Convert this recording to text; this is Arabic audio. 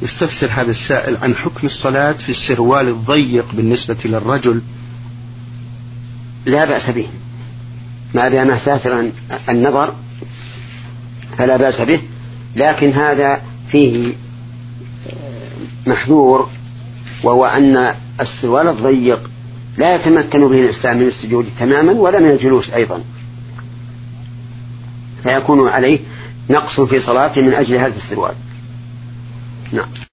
يستفسر هذا السائل عن حكم الصلاة في السروال الضيق بالنسبة للرجل. لا بأس به، ما دام ساترا النظر فلا بأس به، لكن هذا فيه محذور، وهو أن السروال الضيق لا يتمكن به الإنسان من السجود تماما ولا من الجلوس أيضا، فيكون عليه نقص في صلاته من أجل هذا السروال. نعم.